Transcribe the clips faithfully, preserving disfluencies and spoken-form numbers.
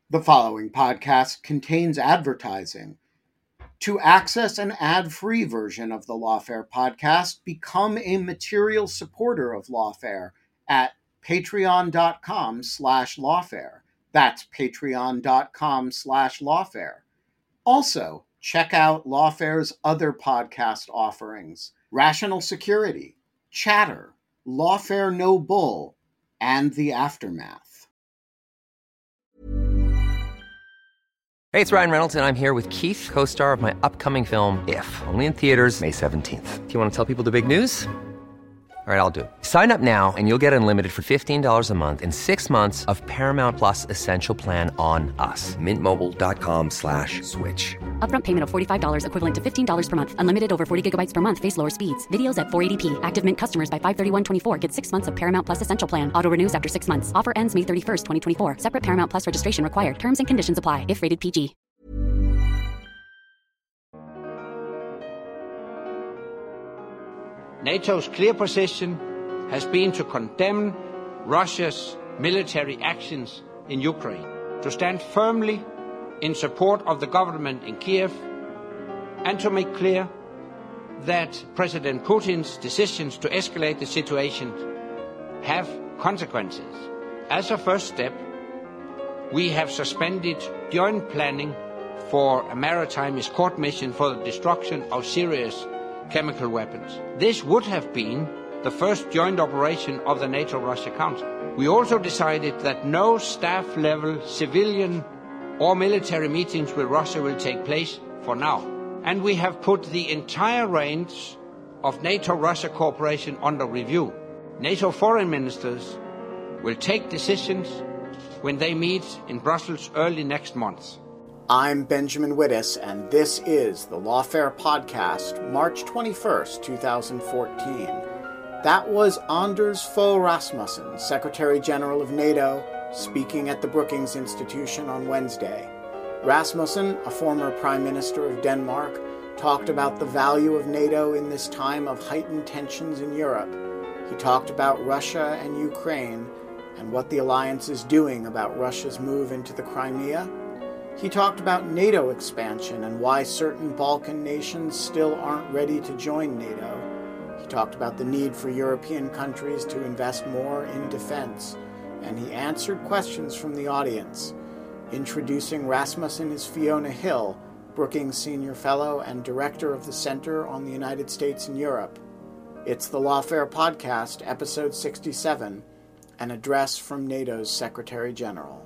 The following podcast contains advertising. To access an ad-free version of the Lawfare podcast, become a material supporter of Lawfare at patreon.com slash lawfare. That's patreon.com slash lawfare. Also, check out Lawfare's other podcast offerings: Rational Security, Chatter, Lawfare No Bull, and The Aftermath. Hey, it's Ryan Reynolds, and I'm here with Keith, co-star of my upcoming film, If, only in theaters May seventeenth. Do you want to tell people the big news? All right, I'll do it. Sign up now and you'll get unlimited for fifteen dollars a month and six months of Paramount Plus Essential Plan on us. Mint Mobile dot com slash switch. Upfront payment of forty-five dollars equivalent to fifteen dollars per month. Unlimited over forty gigabytes per month. Face lower speeds. Videos at four eighty p. Active Mint customers by five thirty-one twenty-four get six months of Paramount Plus Essential Plan. Auto renews after six months. Offer ends May thirty-first, twenty twenty-four. Separate Paramount Plus registration required. Terms and conditions apply if rated P G. NATO's clear position has been to condemn Russia's military actions in Ukraine, to stand firmly in support of the government in Kiev, and to make clear that President Putin's decisions to escalate the situation have consequences. As a first step, we have suspended joint planning for a maritime escort mission for the destruction of serious chemical weapons. This would have been the first joint operation of the NATO-Russia Council. We also decided that no staff-level civilian or military meetings with Russia will take place for now. And we have put the entire range of NATO-Russia cooperation under review. NATO foreign ministers will take decisions when they meet in Brussels early next month. I'm Benjamin Wittes, and this is the Lawfare Podcast, March twenty-first, twenty fourteen. That was Anders Fogh Rasmussen, Secretary General of NATO, speaking at the Brookings Institution on Wednesday. Rasmussen, a former Prime Minister of Denmark, talked about the value of NATO in this time of heightened tensions in Europe. He talked about Russia and Ukraine and what the alliance is doing about Russia's move into the Crimea. He talked about NATO expansion and why certain Balkan nations still aren't ready to join NATO. He talked about the need for European countries to invest more in defense, and he answered questions from the audience. Introducing Rasmussen is Fiona Hill, Brookings Senior Fellow and Director of the Center on the United States and Europe. It's the Lawfare Podcast, Episode sixty-seven, an address from NATO's Secretary General.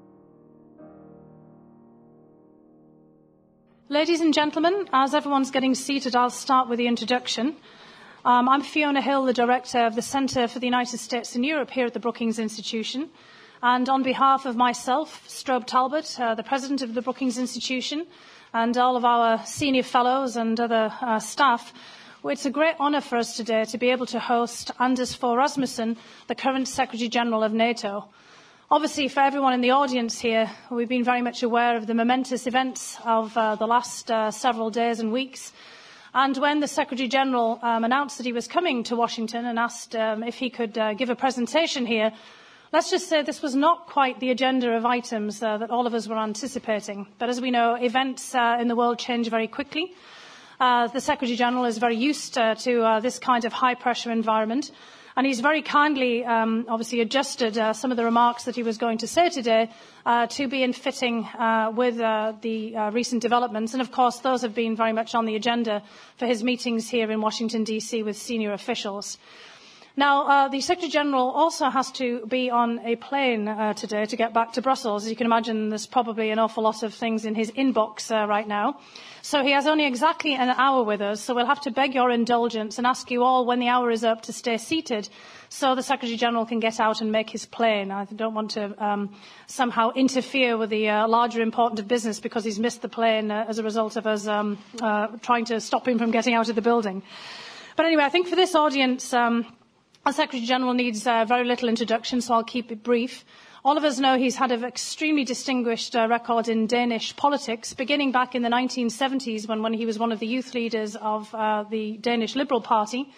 Ladies and gentlemen, as everyone's getting seated, I'll start with the introduction. Um, I'm Fiona Hill, the Director of the Centre for the United States and Europe here at the Brookings Institution. And on behalf of myself, Strobe Talbot, uh, the President of the Brookings Institution, and all of our senior fellows and other uh, staff, well, it's a great honour for us today to be able to host Anders Fogh Rasmussen, the current Secretary General of NATO. Obviously, for everyone in the audience here, we've been very much aware of the momentous events of uh, the last uh, several days and weeks. And when the Secretary-General um, announced that he was coming to Washington and asked um, if he could uh, give a presentation here, let's just say this was not quite the agenda of items uh, that all of us were anticipating. But as we know, events uh, in the world change very quickly. Uh, the Secretary-General is very used uh, to uh, this kind of high-pressure environment. And he's very kindly, um, obviously, adjusted uh, some of the remarks that he was going to say today uh, to be in fitting uh, with uh, the uh, recent developments. And, of course, those have been very much on the agenda for his meetings here in Washington, D C with senior officials. Now, uh, the Secretary-General also has to be on a plane uh, today to get back to Brussels. As you can imagine, there's probably an awful lot of things in his inbox uh, right now. So he has only exactly an hour with us, so we'll have to beg your indulgence and ask you all when the hour is up to stay seated so the Secretary-General can get out and make his plane. I don't want to um, somehow interfere with the uh, larger important business because he's missed the plane uh, as a result of us um, uh, trying to stop him from getting out of the building. But anyway, I think for this audience, um, our Secretary-General needs uh, very little introduction, so I'll keep it brief. All of us know he's had an extremely distinguished uh, record in Danish politics, beginning back in the nineteen seventies when, when he was one of the youth leaders of uh, the Danish Liberal Party.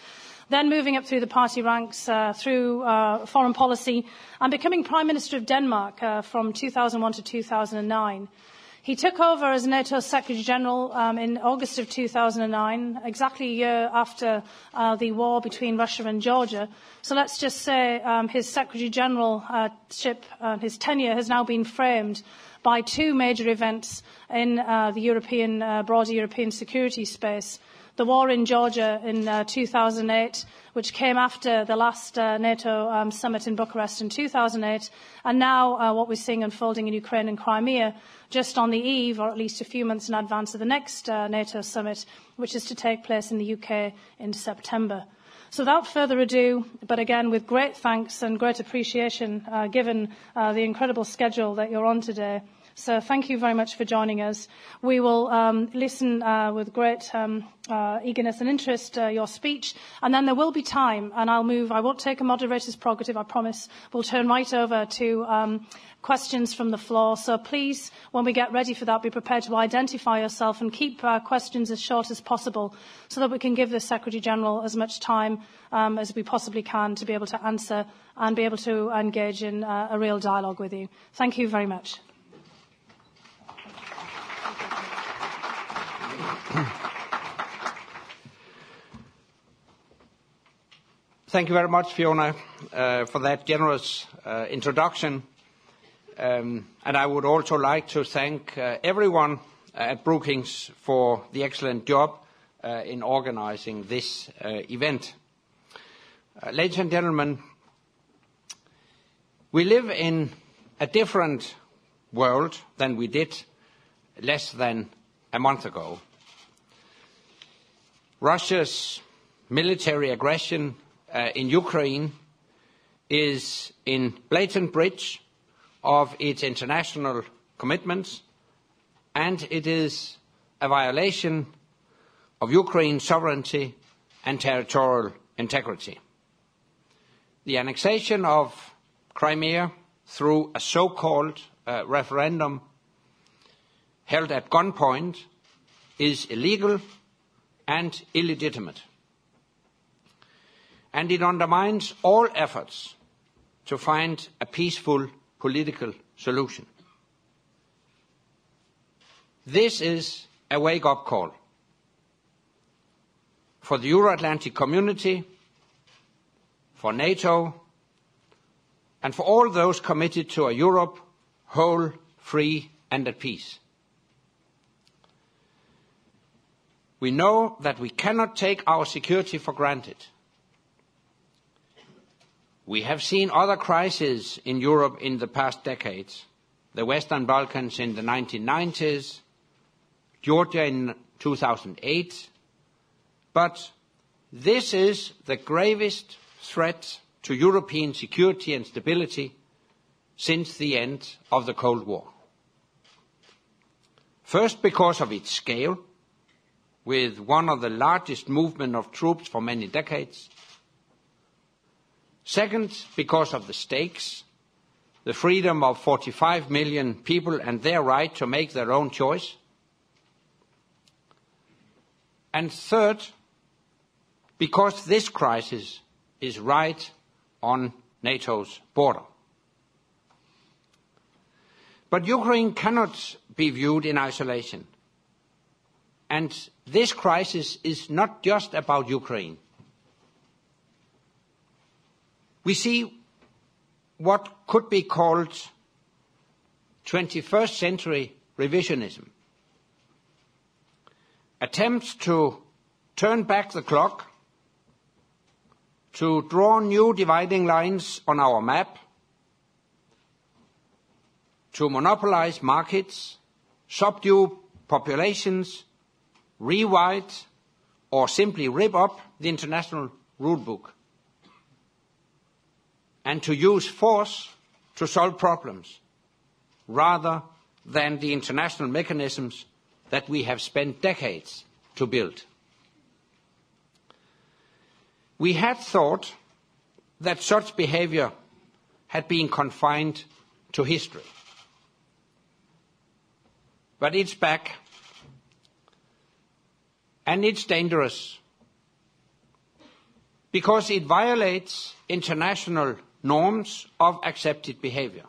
then moving up through the party ranks uh, through uh, foreign policy and becoming Prime Minister of Denmark uh, from two thousand one to two thousand nine. He took over as NATO Secretary-General um, in August of two thousand nine, exactly a year after uh, the war between Russia and Georgia. So let's just say um, his Secretary-Generalship, uh, his tenure, has now been framed by two major events in uh, the European, uh, broader European security space. The war in Georgia in uh, two thousand eight, which came after the last uh, NATO um, summit in Bucharest in two thousand eight, and now uh, what we're seeing unfolding in Ukraine and Crimea, just on the eve, or at least a few months in advance of the next uh, NATO summit, which is to take place in the U K in September. So without further ado, but again with great thanks and great appreciation uh, given uh, the incredible schedule that you're on today, so thank you very much for joining us. We will um, listen uh, with great um, uh, eagerness and interest uh, your speech, and then there will be time, and I'll move. I won't take a moderator's prerogative, I promise. We'll turn right over to um, questions from the floor. So please, when we get ready for that, be prepared to identify yourself and keep uh, questions as short as possible so that we can give the Secretary-General as much time um, as we possibly can to be able to answer and be able to engage in uh, a real dialogue with you. Thank you very much. Thank you very much, Fiona, uh, for that generous uh, introduction. Um, and I would also like to thank uh, everyone at Brookings for the excellent job uh, in organizing this uh, event. Uh, ladies and gentlemen, we live in a different world than we did less than a month ago. Russia's military aggression uh, in Ukraine is in blatant breach of its international commitments, and it is a violation of Ukraine's sovereignty and territorial integrity. The annexation of Crimea through a so-called uh, referendum held at gunpoint is illegal and illegitimate. And it undermines all efforts to find a peaceful political solution. This is a wake-up call for the Euro-Atlantic community, for NATO, and for all those committed to a Europe whole, free, and at peace. We know that we cannot take our security for granted. We have seen other crises in Europe in the past decades, the Western Balkans in the nineteen nineties, Georgia in two thousand eight, but this is the gravest threat to European security and stability since the end of the Cold War. First, because of its scale, with one of the largest movements of troops for many decades. Second, because of the stakes, the freedom of forty-five million people and their right to make their own choice. And third, because this crisis is right on NATO's border. But Ukraine cannot be viewed in isolation. And this crisis is not just about Ukraine. We see what could be called twenty-first century revisionism. Attempts to turn back the clock, to draw new dividing lines on our map, to monopolize markets, subdue populations, rewrite or simply rip up the international rulebook, and to use force to solve problems rather than the international mechanisms that we have spent decades to build. We had thought that such behavior had been confined to history. But it's back, and it's dangerous. because it violates international norms of accepted behavior.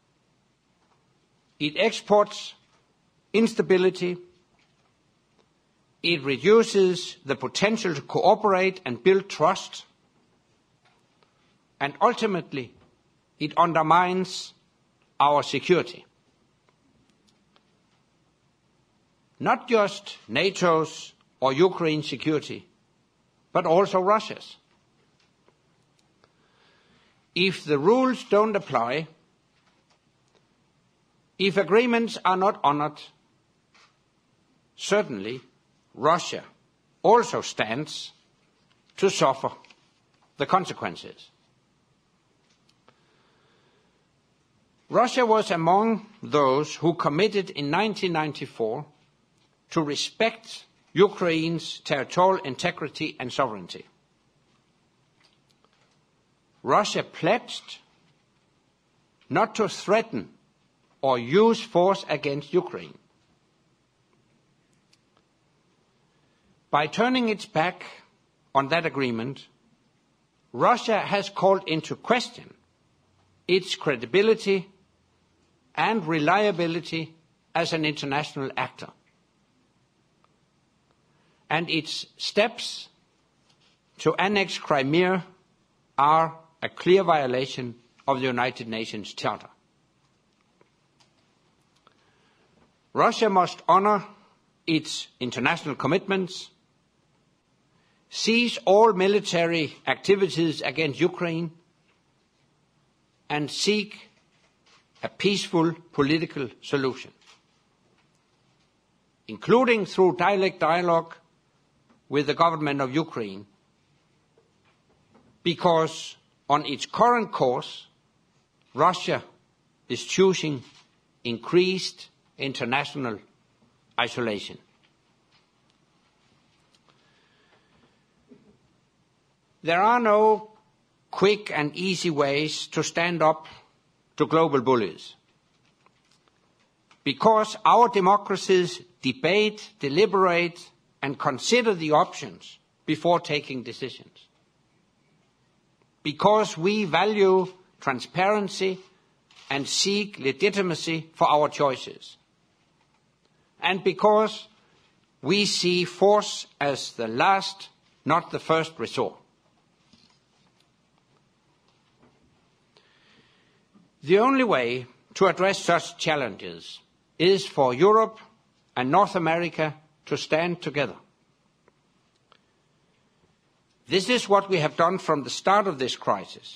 It exports instability. It reduces the potential to cooperate and build trust. And ultimately, it undermines our security. Not just NATO's or Ukraine's security, but also Russia's. If the rules don't apply, if agreements are not honored, certainly Russia also stands to suffer the consequences. Russia was among those who committed in nineteen ninety-four to respect Ukraine's territorial integrity and sovereignty. Russia pledged not to threaten or use force against Ukraine. By turning its back on that agreement, Russia has called into question its credibility and reliability as an international actor. And its steps to annex Crimea are a clear violation of the United Nations Charter. Russia must honor its international commitments, cease all military activities against Ukraine, and seek a peaceful political solution, including through direct dialogue with the government of Ukraine, because on its current course, Russia is choosing increased international isolation. There are no quick and easy ways to stand up to global bullies, because our democracies debate, deliberate, and consider the options before taking decisions. Because we value transparency and seek legitimacy for our choices. And because we see force as the last, not the first resort. The only way to address such challenges is for Europe and North America to stand together. This is what we have done from the start of this crisis.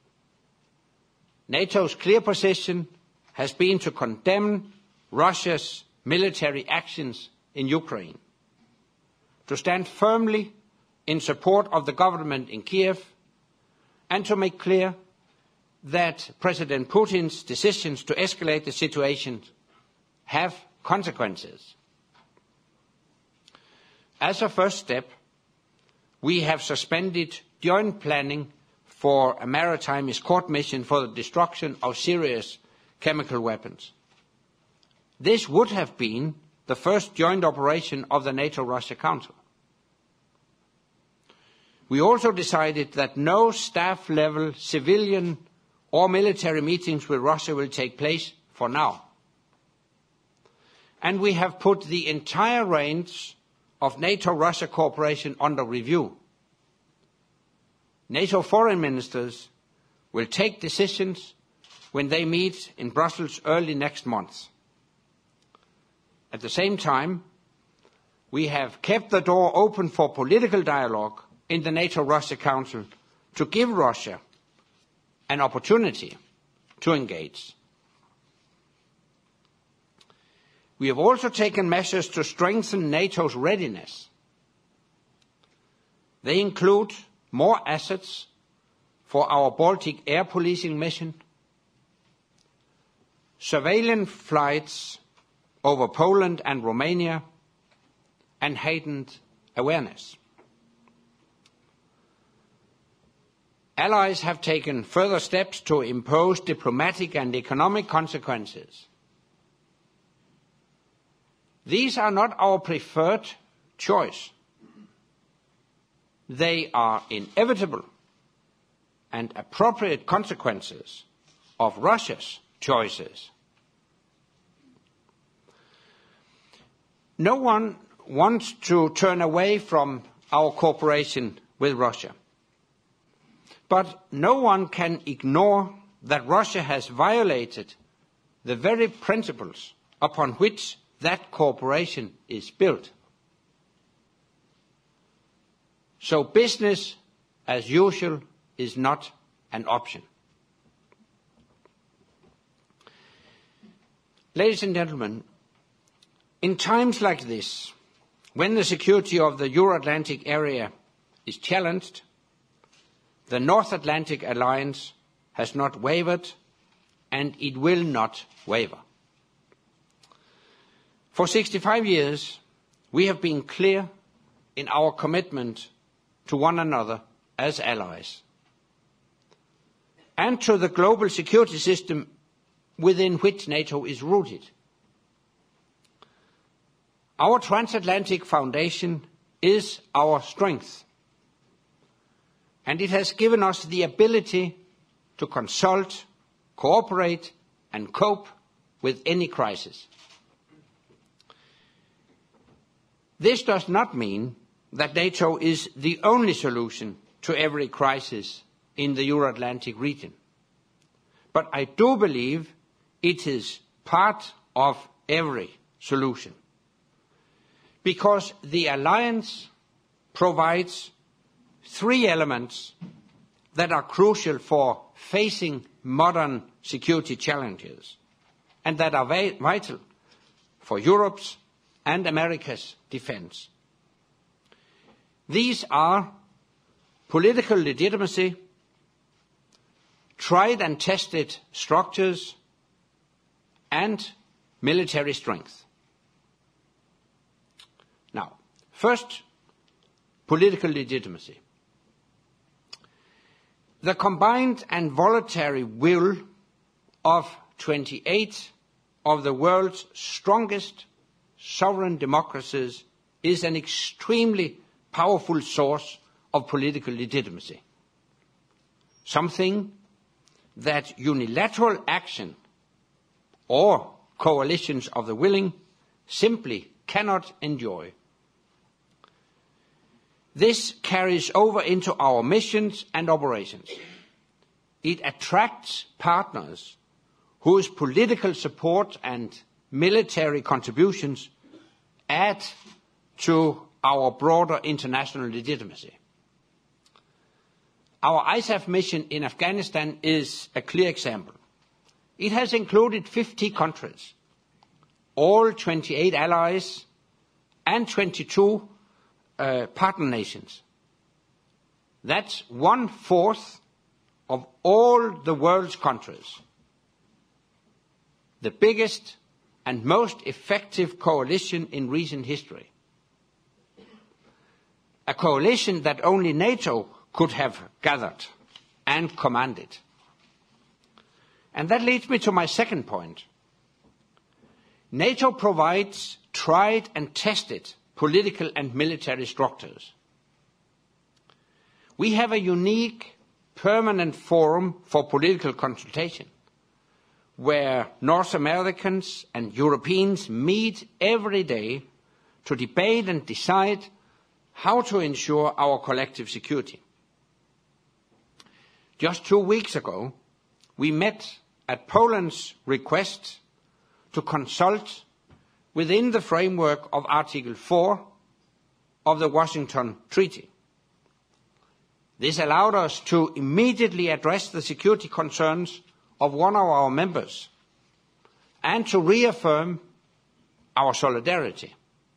NATO's clear position has been to condemn Russia's military actions in Ukraine, to stand firmly in support of the government in Kiev, and to make clear that President Putin's decisions to escalate the situation have consequences. As a first step, we have suspended joint planning for a maritime escort mission for the destruction of serious chemical weapons. This would have been the first joint operation of the NATO-Russia Council. We also decided that no staff-level civilian or military meetings with Russia will take place for now. And we have put the entire range of NATO-Russia cooperation under review. NATO foreign ministers will take decisions when they meet in Brussels early next month. At the same time, we have kept the door open for political dialogue in the NATO-Russia Council to give Russia an opportunity to engage. We have also taken measures to strengthen NATO's readiness. They include more assets for our Baltic air policing mission, surveillance flights over Poland and Romania, and heightened awareness. Allies have taken further steps to impose diplomatic and economic consequences. These are not our preferred choice. they are inevitable and appropriate consequences of Russia's choices. No one wants to turn away from our cooperation with Russia. But no one can ignore that Russia has violated the very principles upon which that cooperation is built. So business as usual is not an option. Ladies and gentlemen, in times like this, when the security of the Euro-Atlantic area is challenged, the North Atlantic Alliance has not wavered, and it will not waver. For sixty-five years, we have been clear in our commitment to one another as allies, and to the global security system within which NATO is rooted. Our transatlantic foundation is our strength, and it has given us the ability to consult, cooperate, and cope with any crisis. This does not mean that NATO is the only solution to every crisis in the Euro-Atlantic region, but I do believe it is part of every solution, because the alliance provides three elements that are crucial for facing modern security challenges and that are vital for Europe's and America's defense. These are political legitimacy, tried and tested structures, and military strength. Now, first, political legitimacy. The combined and voluntary will of twenty-eight of the world's strongest sovereign democracies is an extremely powerful source of political legitimacy, something that unilateral action or coalitions of the willing simply cannot enjoy. This carries over into our missions and operations. It attracts partners whose political support and military contributions add to our broader international legitimacy. Our I S A F mission in Afghanistan is a clear example. It has included fifty countries, all twenty-eight allies, and twenty-two uh, partner nations. That's one-fourth of all the world's countries. The biggest and most effective coalition in recent history. A coalition that only NATO could have gathered and commanded. And that leads me to my second point. NATO provides tried and tested political and military structures. We have a unique permanent forum for political consultation, where North Americans and Europeans meet every day to debate and decide how to ensure our collective security. Just two weeks ago, we met at Poland's request to consult within the framework of Article four of the Washington Treaty. This allowed us to immediately address the security concerns of one of our members and to reaffirm our solidarity.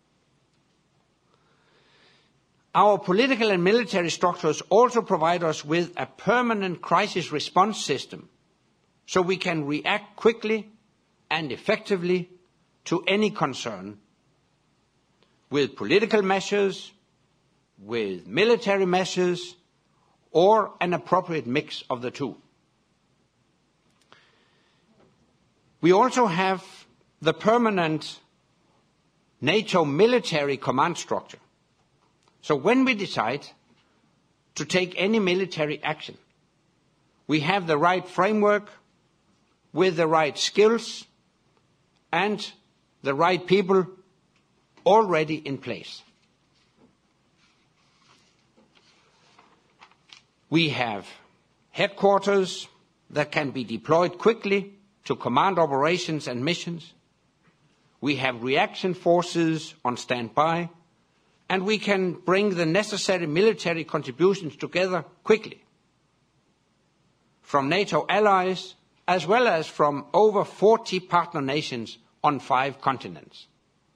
Our political and military structures also provide us with a permanent crisis response system, so we can react quickly and effectively to any concern, with political measures, with military measures, or an appropriate mix of the two. We also have the permanent NATO military command structure. So when we decide to take any military action. We have the right framework with the right skills and the right people already in place. We have headquarters that can be deployed quickly to command operations and missions. We have reaction forces on standby, and we can bring the necessary military contributions together quickly from NATO allies as well as from over forty partner nations on five continents.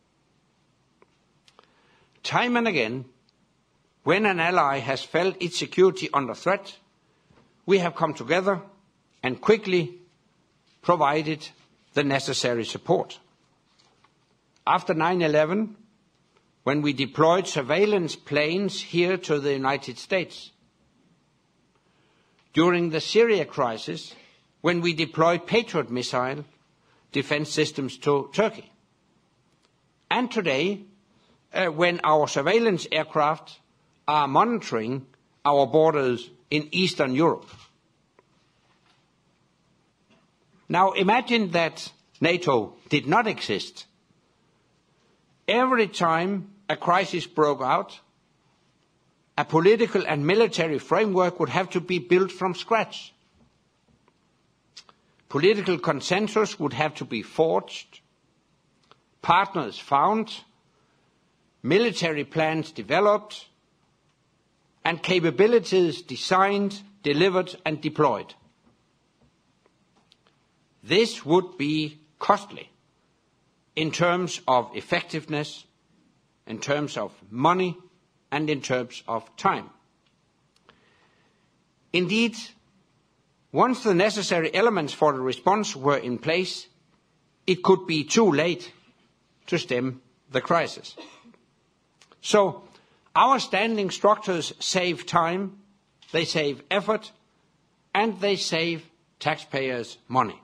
Time and again, when an ally has felt its security under threat, we have come together and quickly provided the necessary support. After nine eleven, when we deployed surveillance planes here to the United States, during the Syria crisis, when we deployed Patriot missile defense systems to Turkey, and today, uh, when our surveillance aircraft are monitoring our borders in Eastern Europe. Now imagine that NATO did not exist. Every time a crisis broke out, a political and military framework would have to be built from scratch. Political consensus would have to be forged, partners found, military plans developed, and capabilities designed, delivered, and deployed. This would be costly in terms of effectiveness, in terms of money, and in terms of time. Indeed, once the necessary elements for the response were in place, it could be too late to stem the crisis. So, our standing structures save time, they save effort, and they save taxpayers' money.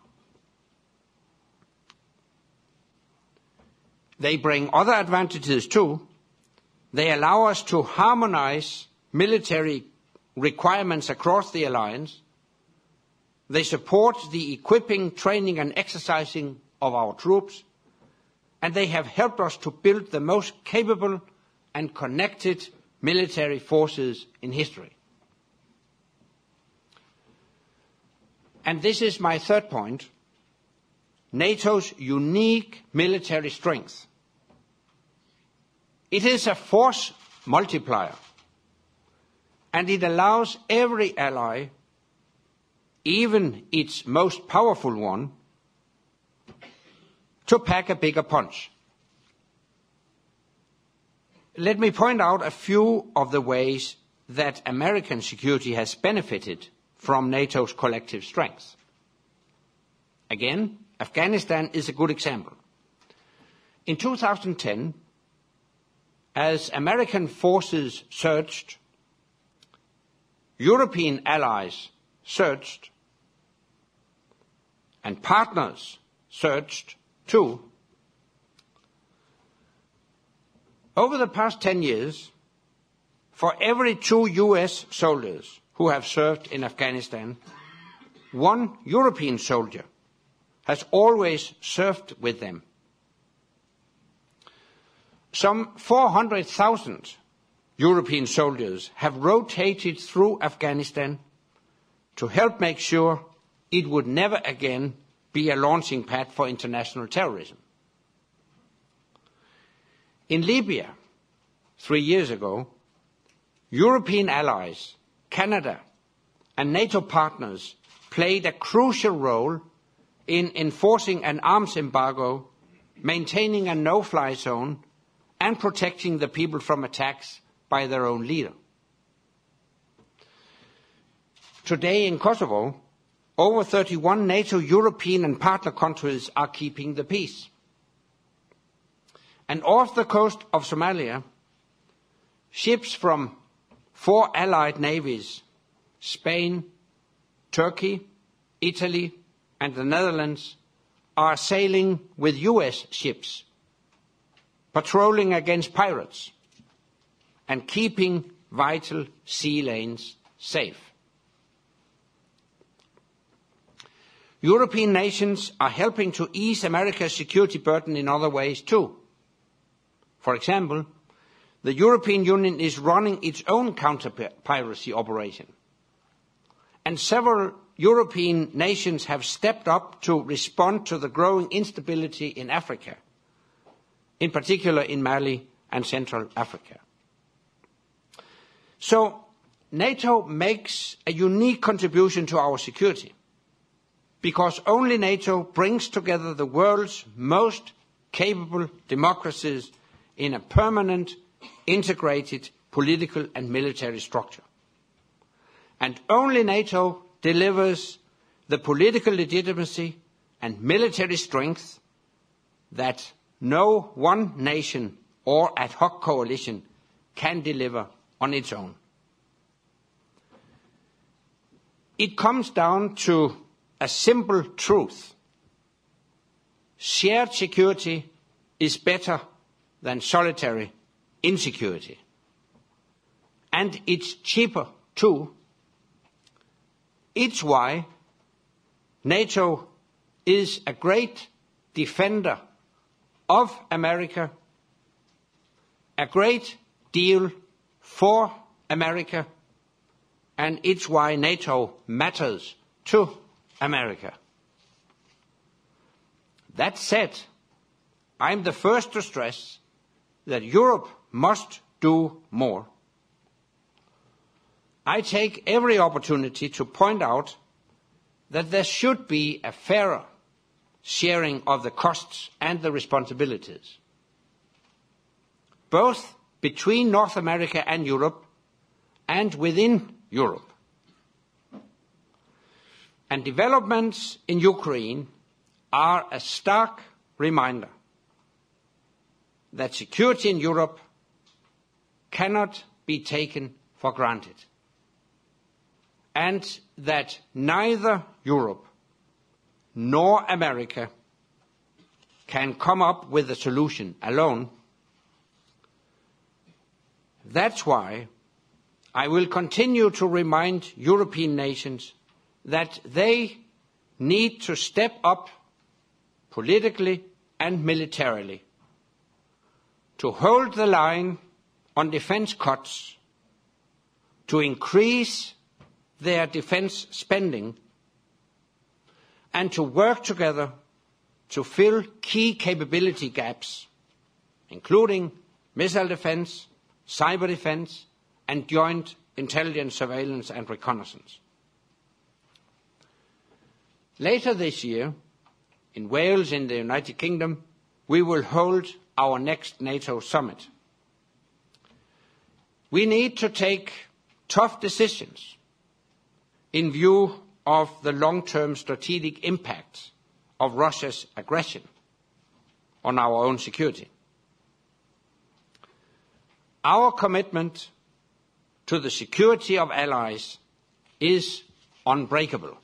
They bring other advantages too. They allow us to harmonize military requirements across the alliance. They support the equipping, training, and exercising of our troops. And they have helped us to build the most capable and connected military forces in history. And this is my third point, NATO's unique military strength. It is a force multiplier, and it allows every ally, even its most powerful one, to pack a bigger punch. Let me point out a few of the ways that American security has benefited from NATO's collective strength. Again, Afghanistan is a good example. In two thousand ten, as American forces surged, European allies surged, and partners surged too. Over the past ten years, for every two U S soldiers who have served in Afghanistan, one European soldier has always served with them. Some four hundred thousand European soldiers have rotated through Afghanistan to help make sure it would never again be a launching pad for international terrorism. In Libya, three years ago, European allies, Canada, and NATO partners played a crucial role in enforcing an arms embargo, maintaining a no-fly zone, and protecting the people from attacks by their own leader. Today in Kosovo, over thirty-one NATO, European, and partner countries are keeping the peace. And off the coast of Somalia, ships from four allied navies, Spain, Turkey, Italy, and the Netherlands, are sailing with U S ships, patrolling against pirates, and keeping vital sea lanes safe. European nations are helping to ease America's security burden in other ways too. For example, the European Union is running its own counter-piracy operation. And several European nations have stepped up to respond to the growing instability in Africa, in particular in Mali and Central Africa. So NATO makes a unique contribution to our security, because only NATO brings together the world's most capable democracies in a permanent, integrated political and military structure. And only NATO delivers the political legitimacy and military strength that no one nation or ad hoc coalition can deliver on its own. It comes down to a simple truth. Shared security is better than solitary insecurity. And it's cheaper too. It's why NATO is a great defender of America, a great deal for America, and it's why NATO matters to America. That said, I'm the first to stress that Europe must do more. I take every opportunity to point out that there should be a fairer sharing of the costs and the responsibilities, both between North America and Europe and within Europe. And developments in Ukraine are a stark reminder that security in Europe cannot be taken for granted, and that neither Europe nor America can come up with a solution alone. That's why I will continue to remind European nations that they need to step up politically and militarily to hold the line on defense cuts, to increase their defense spending, and to work together to fill key capability gaps, including missile defense, cyber defense, and joint intelligence, surveillance and reconnaissance. Later this year, in Wales, in the United Kingdom, we will hold our next NATO summit. We need to take tough decisions in view of the long-term strategic impact of Russia's aggression on our own security. Our commitment to the security of allies is unbreakable.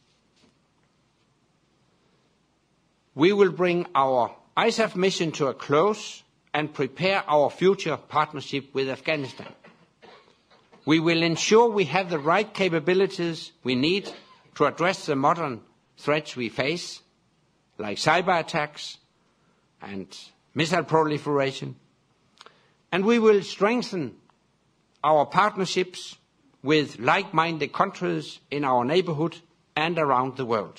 We will bring our I S A F mission to a close and prepare our future partnership with Afghanistan. We will ensure we have the right capabilities we need to address the modern threats we face, like cyber attacks and missile proliferation. And we will strengthen our partnerships with like-minded countries in our neighbourhood and around the world.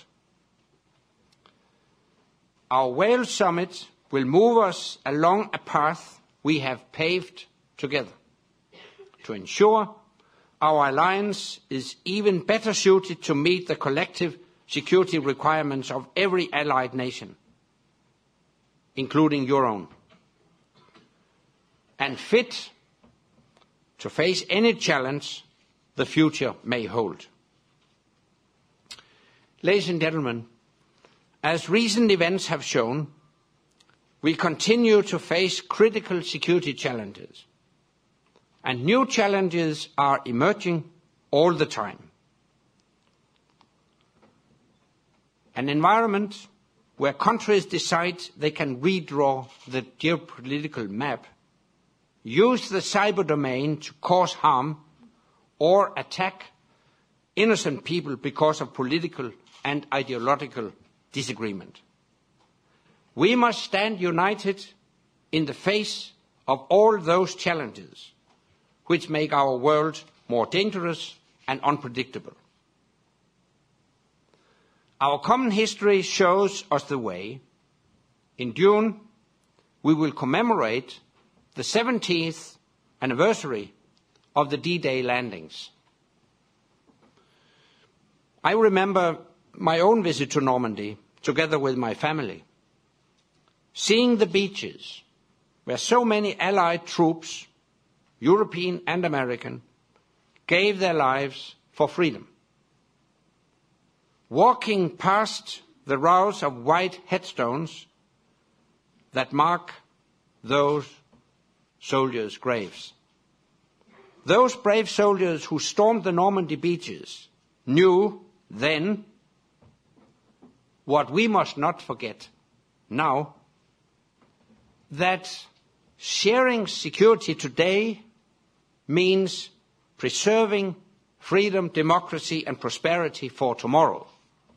Our Wales summit will move us along a path we have paved together to ensure our alliance is even better suited to meet the collective security requirements of every allied nation, including your own, and fit to face any challenge the future may hold. Ladies and gentlemen, as recent events have shown, we continue to face critical security challenges, and new challenges are emerging all the time. An environment where countries decide they can redraw the geopolitical map use the cyber domain to cause harm or attack innocent people because of political and ideological disagreement. We must stand united in the face of all those challenges which make our world more dangerous and unpredictable. Our common history shows us the way. In June, we will commemorate the seventieth anniversary of the D-Day landings. I remember my own visit to Normandy together with my family, seeing the beaches where so many Allied troops, European and American, gave their lives for freedom. Walking past the rows of white headstones that mark those soldiers' graves. Those brave soldiers who stormed the Normandy beaches knew then what we must not forget now, that sharing security today means preserving freedom, democracy, and prosperity for tomorrow.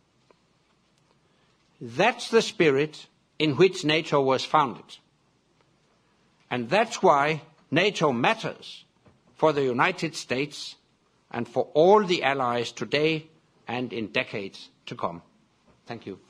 That's the spirit in which NATO was founded. And that's why NATO matters for the United States and for all the allies today and in decades to come. Thank you.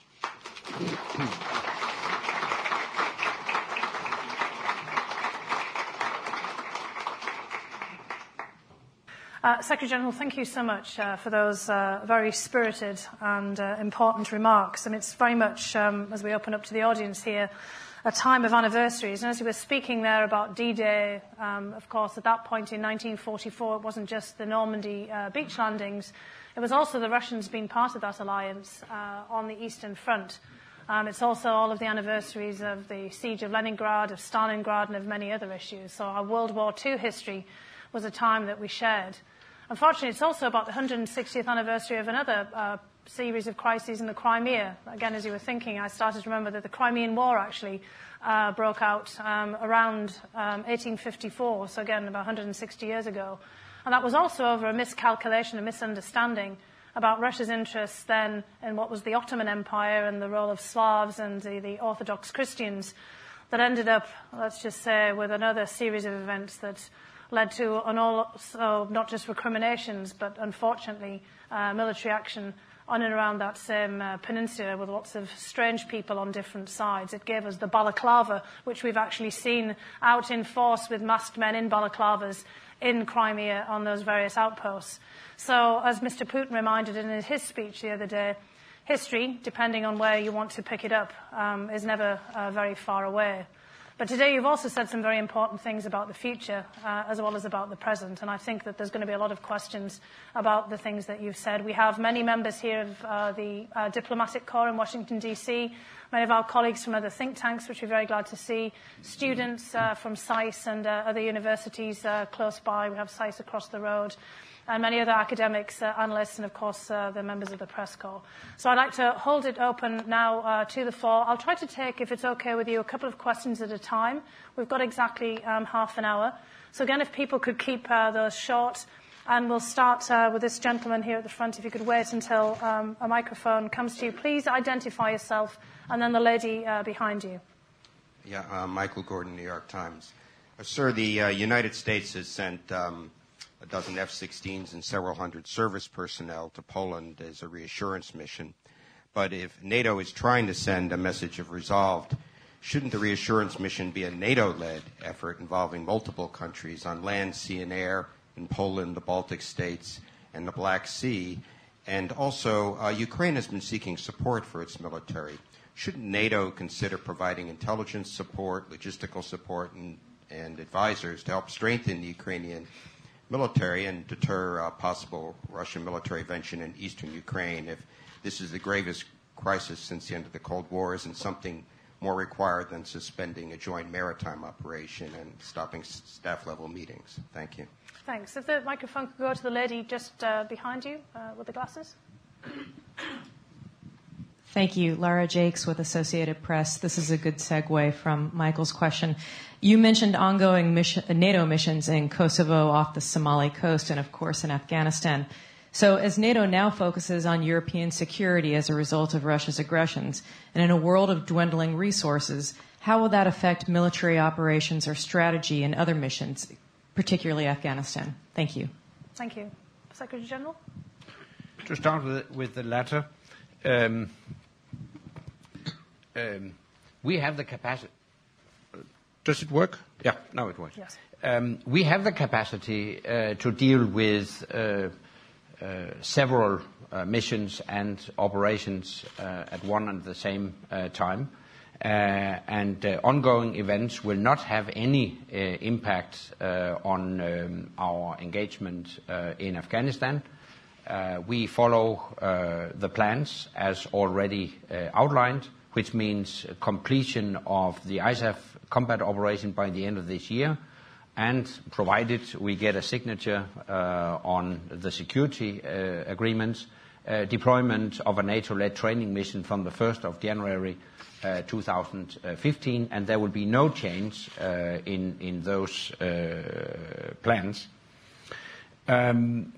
Uh, Secretary General, thank you so much uh, for those uh, very spirited and uh, important remarks. And it's very much, um, as we open up to the audience here, a time of anniversaries. And as you were speaking there about D-Day, um, of course, at that point in nineteen forty-four, it wasn't just the Normandy uh, beach landings. It was also the Russians being part of that alliance uh, on the Eastern Front. Um, it's also all of the anniversaries of the siege of Leningrad, of Stalingrad, and of many other issues. So our World War Two history was a time that we shared. Unfortunately, it's also about the one hundred sixtieth anniversary of another uh, series of crises in the Crimea. Again, as you were thinking, I started to remember that the Crimean War actually uh, broke out um, around um, eighteen fifty-four, so again, about one hundred sixty years ago. And that was also over a miscalculation, a misunderstanding about Russia's interests then in what was the Ottoman Empire and the role of Slavs and the, the Orthodox Christians that ended up, let's just say, with another series of events that led to an also not just recriminations, but unfortunately uh, military action on and around that same uh, peninsula with lots of strange people on different sides. It gave us the balaclava, which we've actually seen out in force with masked men in balaclavas in Crimea on those various outposts. So, as Mister Putin reminded in his speech the other day, history, depending on where you want to pick it up, um, is never uh, very far away. But today you've also said some very important things about the future uh, as well as about the present. And I think that there's going to be a lot of questions about the things that you've said. We have many members here of uh, the uh, Diplomatic Corps in Washington, D C, many of our colleagues from other think tanks, which we're very glad to see, students uh, from SAIS and uh, other universities uh, close by. We have SAIS across the road. And many other academics, uh, analysts, and of course uh, the members of the press corps. So I'd like to hold it open now uh, to the floor. I'll try to take, if it's okay with you, a couple of questions at a time. We've got exactly um, half an hour. So again, if people could keep uh, those short. And we'll start uh, with this gentleman here at the front. If you could wait until um, a microphone comes to you. Please identify yourself, and then the lady uh, behind you. Yeah, uh, Michael Gordon, New York Times. Uh, sir, the uh, United States has sent um, a dozen F sixteens and several hundred service personnel to Poland as a reassurance mission. But if NATO is trying to send a message of resolve, shouldn't the reassurance mission be a NATO-led effort involving multiple countries on land, sea, and air in Poland, the Baltic states, and the Black Sea? And also, uh, Ukraine has been seeking support for its military. Shouldn't NATO consider providing intelligence support, logistical support, and, and advisors to help strengthen the Ukrainian military and deter uh, possible Russian military intervention in eastern Ukraine? If this is the gravest crisis since the end of the Cold War, isn't something more required than suspending a joint maritime operation and stopping s- staff-level meetings? Thank you. Thanks. If the microphone could go to the lady just uh, behind you uh, with the glasses. Thank you. Lara Jakes with Associated Press. This is a good segue from Michael's question. You mentioned ongoing mission, NATO missions in Kosovo, off the Somali coast, and of course in Afghanistan. So as NATO now focuses on European security as a result of Russia's aggressions, and in a world of dwindling resources, how will that affect military operations or strategy in other missions, particularly Afghanistan? Thank you. Thank you. Secretary General? To start with, with the latter, um, um, we have the capacity. Does it work? Yeah, now it works. Yes. Um, we have the capacity uh, to deal with uh, uh, several uh, missions and operations uh, at one and the same uh, time. Uh, and uh, ongoing events will not have any uh, impact uh, on um, our engagement uh, in Afghanistan. Uh, we follow uh, the plans as already uh, outlined, which means completion of the I S A F combat operation by the end of this year, and provided we get a signature uh, on the security uh, agreements, uh, deployment of a NATO-led training mission from the first of January uh, two thousand fifteen, and there will be no change uh, in, in those uh, plans. Um,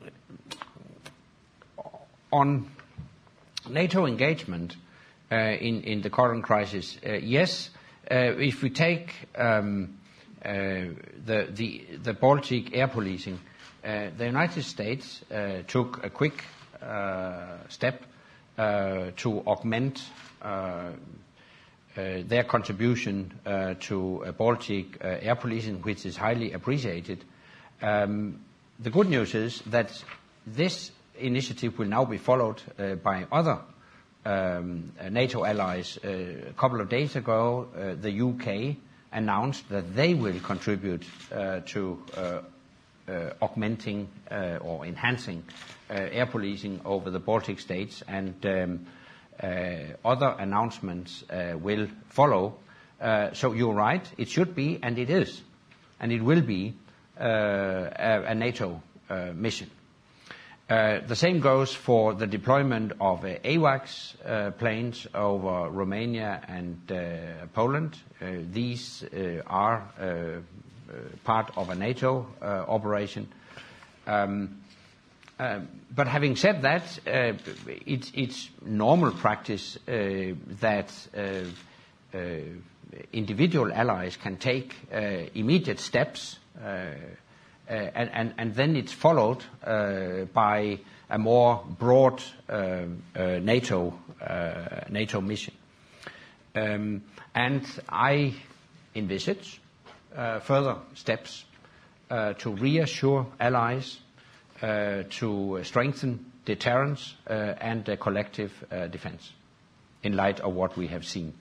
on NATO engagement uh, in, in the current crisis, uh, yes, uh, if we take um, uh, the, the, the Baltic air policing, uh, the United States uh, took a quick uh, step uh, to augment uh, uh, their contribution uh, to uh, Baltic uh, air policing, which is highly appreciated. Um, the good news is that this initiative will now be followed uh, by other um, uh, NATO allies. Uh, a couple of days ago, uh, the U K announced that they will contribute uh, to uh, uh, augmenting uh, or enhancing uh, air policing over the Baltic states, and um, uh, other announcements uh, will follow. Uh, so you're right, it should be, and it is, and it will be uh, a, a NATO uh, mission. Uh, the same goes for the deployment of uh, AWACS uh, planes over Romania and uh, Poland. Uh, these uh, are uh, uh, part of a NATO uh, operation. Um, uh, but having said that, uh, it, it's normal practice uh, that uh, uh, individual allies can take uh, immediate steps uh, Uh, and, and, and then it's followed uh, by a more broad uh, uh, NATO uh, NATO mission. Um, and I envisage uh, further steps uh, to reassure allies, uh, to strengthen deterrence uh, and uh, collective uh, defense in light of what we have seen.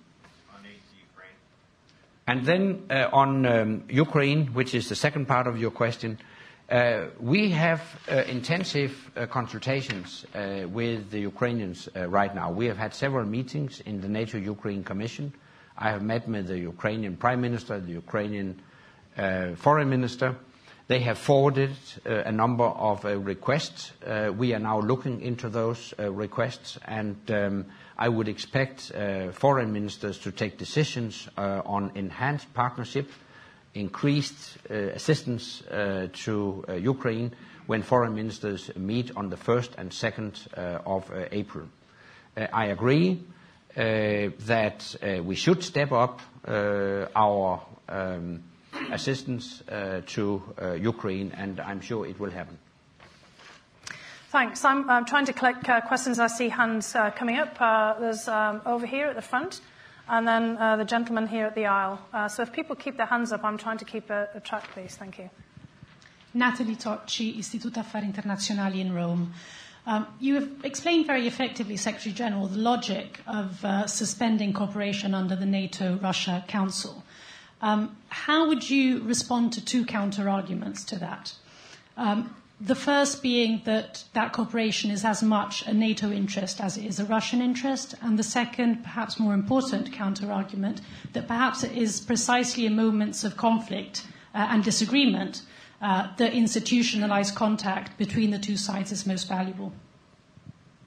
And then uh, on um, Ukraine, which is the second part of your question, uh, we have uh, intensive uh, consultations uh, with the Ukrainians uh, right now. We have had several meetings in the NATO-Ukraine Commission. I have met with the Ukrainian Prime Minister, the Ukrainian uh, Foreign Minister. They have forwarded uh, a number of uh, requests. Uh, we are now looking into those uh, requests, and um, I would expect uh, foreign ministers to take decisions uh, on enhanced partnership, increased uh, assistance uh, to uh, Ukraine when foreign ministers meet on the first and second uh, of uh, April. Uh, I agree uh, that uh, we should step up uh, our um, assistance uh, to uh, Ukraine, and I'm sure it will happen. Thanks. I'm, I'm trying to collect uh, questions. I see hands uh, coming up. Uh, there's um, over here at the front, and then uh, the gentleman here at the aisle. Uh, so if people keep their hands up, I'm trying to keep a, a track, please. Thank you. Natalie Tocci, Istituto Affari Internazionali in Rome. Um, you have explained very effectively, Secretary General, the logic of uh, suspending cooperation under the NATO-Russia Council. Um, how would you respond to two counter-arguments to that? Um, The first being that that cooperation is as much a NATO interest as it is a Russian interest, and the second, perhaps more important counter-argument, that perhaps it is precisely in moments of conflict uh, and disagreement uh, that institutionalized contact between the two sides is most valuable.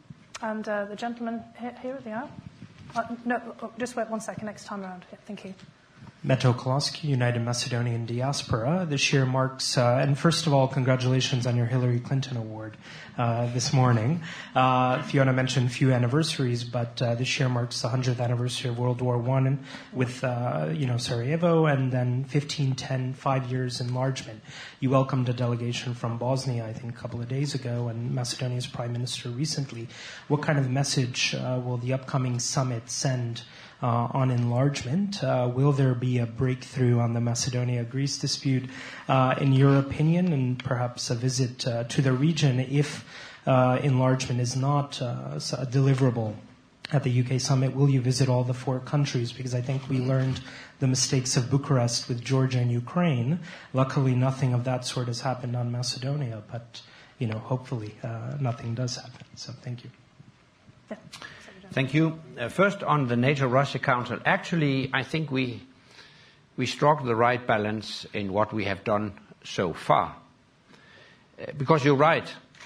And uh, the gentleman here, here at the aisle. Uh, no, just wait one second, next time around. Yeah, thank you. Meto Koloski, United Macedonian Diaspora. This year marks, uh, and first of all, congratulations on your Hillary Clinton Award uh, this morning. Uh, Fiona mentioned a few anniversaries, but uh, this year marks the hundredth anniversary of World War One with, uh, you know, Sarajevo, and then fifteen ten, five years enlargement. You welcomed a delegation from Bosnia, I think, a couple of days ago, and Macedonia's Prime Minister recently. What kind of message uh, will the upcoming summit send Uh, on enlargement? Uh, will there be a breakthrough on the Macedonia-Greece dispute, uh, in your opinion, and perhaps a visit uh, to the region if uh, enlargement is not uh, a deliverable at the U K summit? Will you visit all the four countries? Because I think we learned the mistakes of Bucharest with Georgia and Ukraine. Luckily, nothing of that sort has happened on Macedonia, but, you know, hopefully uh, nothing does happen. So thank you. Yeah. Thank you. Uh, first, on the NATO-Russia Council, actually, I think we we struck the right balance in what we have done so far. Uh, because you're right,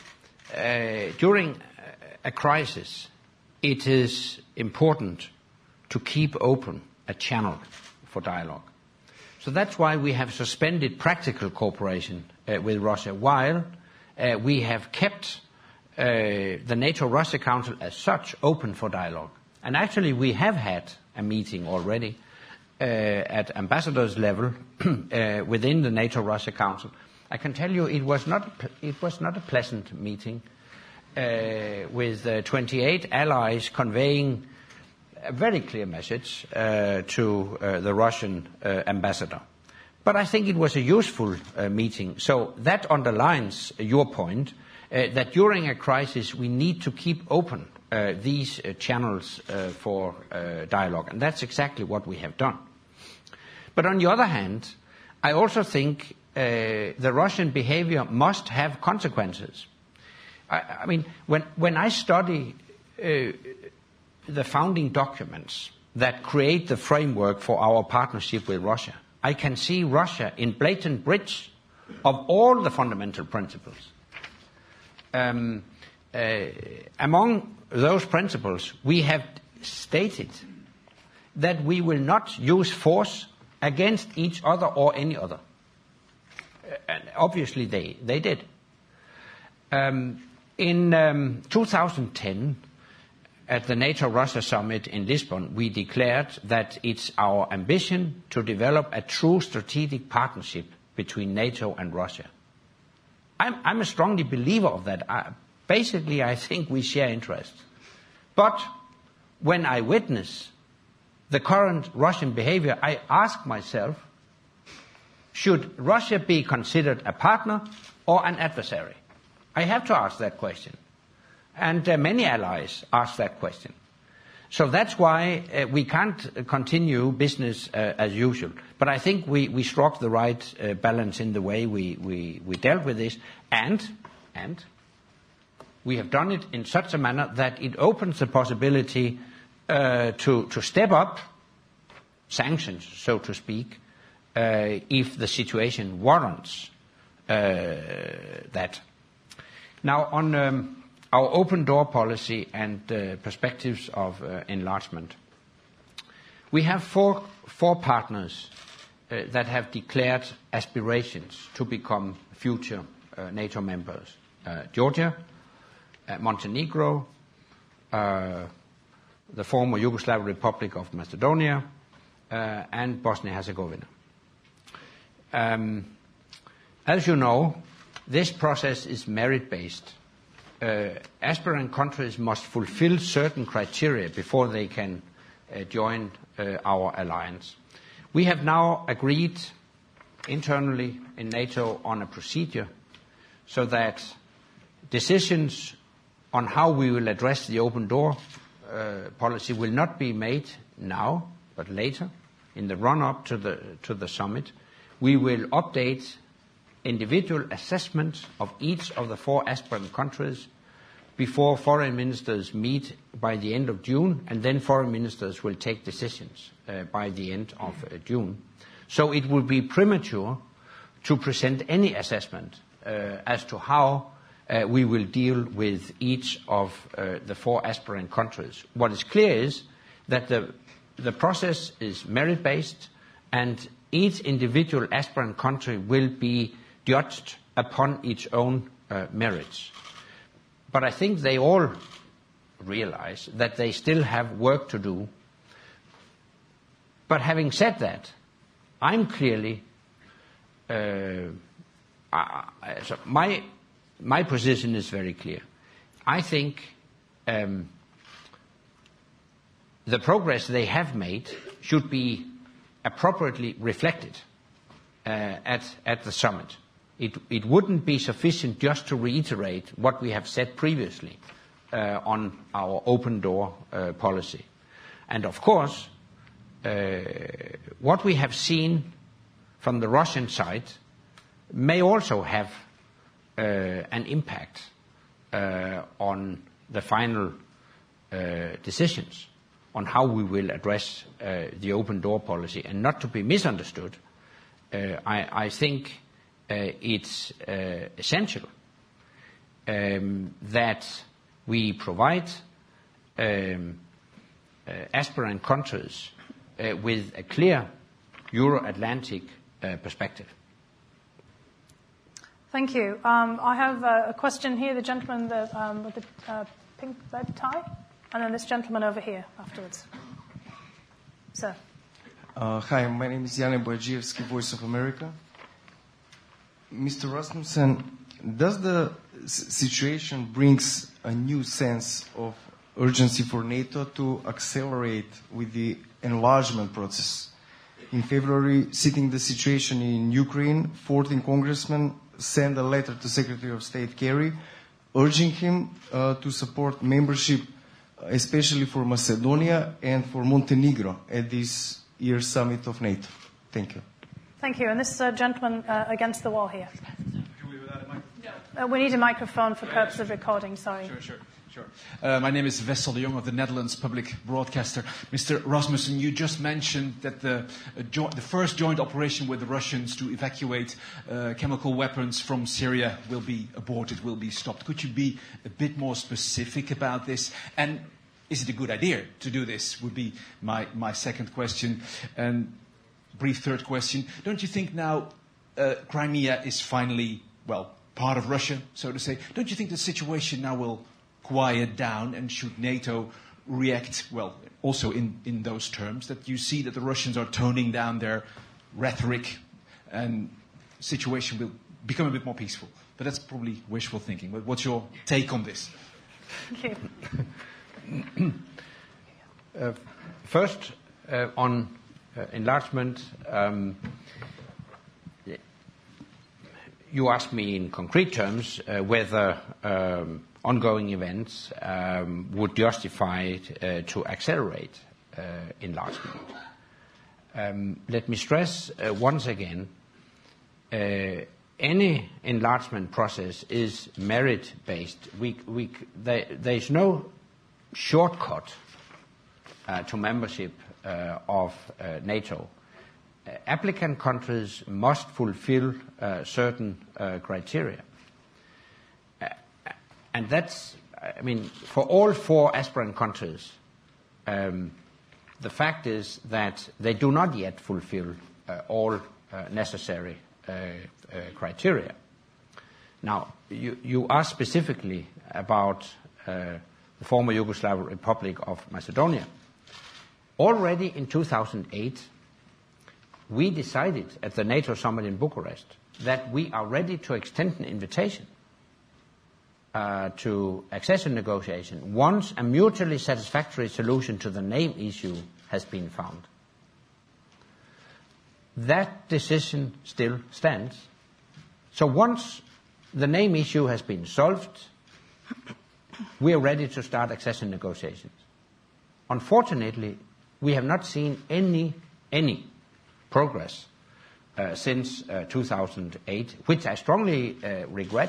uh, during a crisis, it is important to keep open a channel for dialogue. So that's why we have suspended practical cooperation uh, with Russia, while uh, we have kept Uh, the NATO-Russia Council as such open for dialogue. And actually we have had a meeting already uh, at ambassadors level uh, within the NATO-Russia Council. I can tell you it was not, it was not a pleasant meeting uh, with uh, twenty-eight allies conveying a very clear message uh, to uh, the Russian uh, ambassador. But I think it was a useful uh, meeting. So that underlines your point, Uh, that during a crisis we need to keep open uh, these uh, channels uh, for uh, dialogue, and that's exactly what we have done. But on the other hand, I also think uh, the Russian behavior must have consequences. I, I mean, when, when I study uh, the founding documents that create the framework for our partnership with Russia, I can see Russia in blatant breach of all the fundamental principles. Um, uh, among those principles, we have stated that we will not use force against each other or any other. Uh, and obviously they, they did. Um, in um, two thousand ten, at the NATO-Russia summit in Lisbon, we declared that it's our ambition to develop a true strategic partnership between NATO and Russia. I'm, I'm a strongly believer of that. I, basically, I think we share interests. But when I witness the current Russian behavior, I ask myself, should Russia be considered a partner or an adversary? I have to ask that question. And uh, many allies ask that question. So that's why uh, we can't continue business uh, as usual. But I think we, we struck the right uh, balance in the way we, we, we dealt with this. And, and we have done it in such a manner that it opens the possibility uh, to, to step up sanctions, so to speak, uh, if the situation warrants uh, that. Now, on Um, our open door policy and uh, perspectives of uh, enlargement. We have four, four partners uh, that have declared aspirations to become future uh, NATO members. Uh, Georgia, uh, Montenegro, uh, the former Yugoslav Republic of Macedonia, uh, and Bosnia-Herzegovina. Um, as you know, this process is merit-based. Uh, aspirant countries must fulfill certain criteria before they can uh, join uh, our alliance. We have now agreed internally in NATO on a procedure so that decisions on how we will address the open door uh, policy will not be made now, but later, in the run-up to the, to the summit. We will update individual assessments of each of the four aspirant countries before foreign ministers meet by the end of June, and then foreign ministers will take decisions uh, by the end of uh, June. So it would be premature to present any assessment uh, as to how uh, we will deal with each of uh, the four aspirant countries. What is clear is that the, the process is merit-based, and each individual aspirant country will be judged upon its own uh, merits. But I think they all realize that they still have work to do. But having said that, I'm clearly, uh, I, I, so my, my position is very clear. I think um, the progress they have made should be appropriately reflected uh, at, at the summit. It, it wouldn't be sufficient just to reiterate what we have said previously uh, on our open door uh, policy. And of course, uh, what we have seen from the Russian side may also have uh, an impact uh, on the final uh, decisions on how we will address uh, the open door policy. And not to be misunderstood, uh, I, I think uh, it's uh, essential um, that we provide um, uh, aspirant countries uh, with a clear Euro-Atlantic uh, perspective. Thank you. Um, I have uh, a question here, the gentleman that, um, with the uh, pink red tie, and then this gentleman over here afterwards. Sir. Uh, hi, my name is Yana Boyajievsky, Voice of America. Mister Rasmussen, does the s- situation brings a new sense of urgency for NATO to accelerate with the enlargement process? In February, citing the situation in Ukraine, fourteen congressmen sent a letter to Secretary of State Kerry urging him uh, to support membership, especially for Macedonia and for Montenegro at this year's summit of NATO. Thank you. Thank you. And this uh, gentleman uh, against the wall here. Uh, we need a microphone for purpose of recording, sorry. Sure, sure. Sure. Uh, my name is Wessel de Jong of the Netherlands Public Broadcaster. Mister Rasmussen, you just mentioned that the, uh, jo- the first joint operation with the Russians to evacuate uh, chemical weapons from Syria will be aborted, will be stopped. Could you be a bit more specific about this? And is it a good idea to do this, would be my, my second question. And brief third question. Don't you think now uh, Crimea is finally, well, part of Russia, so to say? Don't you think the situation now will quiet down, and should NATO react, well, also in, in those terms, that you see that the Russians are toning down their rhetoric and the situation will become a bit more peaceful? But that's probably wishful thinking. But what's your take on this? Thank you. uh, first, uh, on uh, enlargement, um, you asked me in concrete terms uh, whether um, ongoing events um, would justify uh, to accelerate uh, enlargement. Um, let me stress uh, once again, uh, any enlargement process is merit-based. We, we, there, there's no shortcut uh, to membership uh, of uh, NATO. Uh, applicant countries must fulfill uh, certain uh, criteria. And that's, I mean, for all four aspirant countries, um, the fact is that they do not yet fulfill uh, all uh, necessary uh, uh, criteria. Now, you, you asked specifically about uh, the former Yugoslav Republic of Macedonia. Already in two thousand eight, we decided at the NATO summit in Bucharest that we are ready to extend an invitation Uh, to accession negotiation once a mutually satisfactory solution to the name issue has been found. That decision still stands. So once the name issue has been solved, we are ready to start accession negotiations. Unfortunately, we have not seen any, any progress uh, since uh, two thousand eight, which I strongly uh, regret.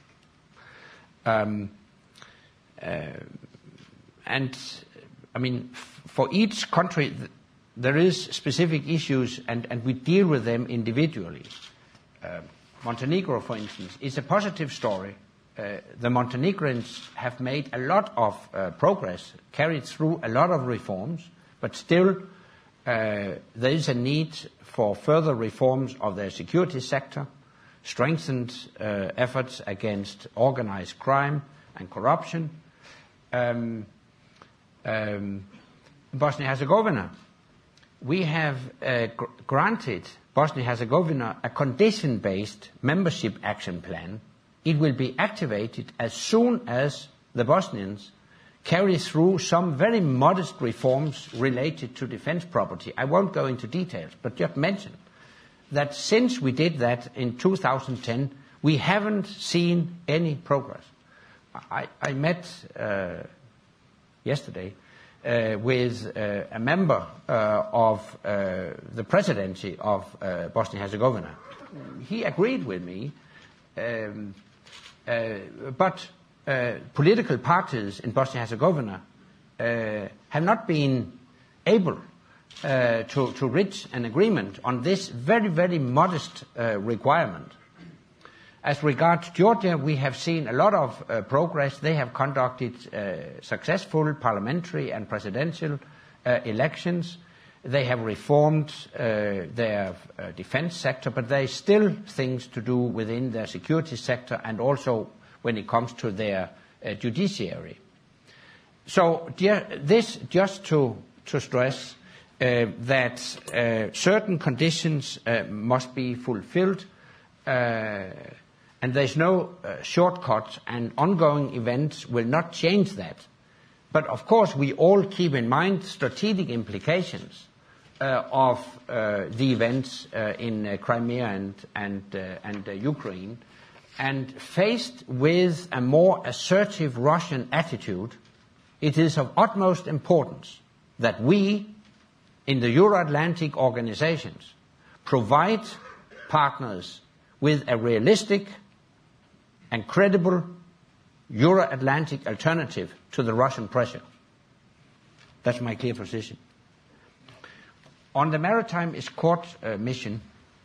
Um, uh, and, I mean, f- for each country, th- there is specific issues, and, and we deal with them individually. Uh, Montenegro, for instance, is a positive story uh, the Montenegrins have made a lot of uh, progress, carried through a lot of reforms, but still uh, there is a need for further reforms of their security sector, strengthened uh, efforts against organized crime and corruption. Um, um, Bosnia-Herzegovina, we have uh, gr- granted Bosnia-Herzegovina a condition-based membership action plan. It will be activated as soon as the Bosnians carry through some very modest reforms related to defense property. I won't go into details, but just mention that since we did that in two thousand ten, we haven't seen any progress. I, I met uh, yesterday uh, with uh, a member uh, of uh, the presidency of uh, Bosnia-Herzegovina. He agreed with me, um, uh, but uh, political parties in Bosnia-Herzegovina uh, have not been able uh, to, to reach an agreement on this very, very modest uh, requirement. As regards Georgia, we have seen a lot of uh, progress. They have conducted uh, successful parliamentary and presidential uh, elections. They have reformed uh, their uh, defense sector, but there is still things to do within their security sector and also when it comes to their uh, judiciary. So dear, this just to, to stress uh, that uh, certain conditions uh, must be fulfilled. Uh, And there's no uh, shortcut, and ongoing events will not change that. But of course, we all keep in mind strategic implications uh, of uh, the events uh, in uh, Crimea and, and, uh, and uh, Ukraine. And faced with a more assertive Russian attitude, it is of utmost importance that we, in the Euro-Atlantic organizations, provide partners with a realistic and credible Euro-Atlantic alternative to the Russian pressure. That's my clear position. On the Maritime Escort uh, mission,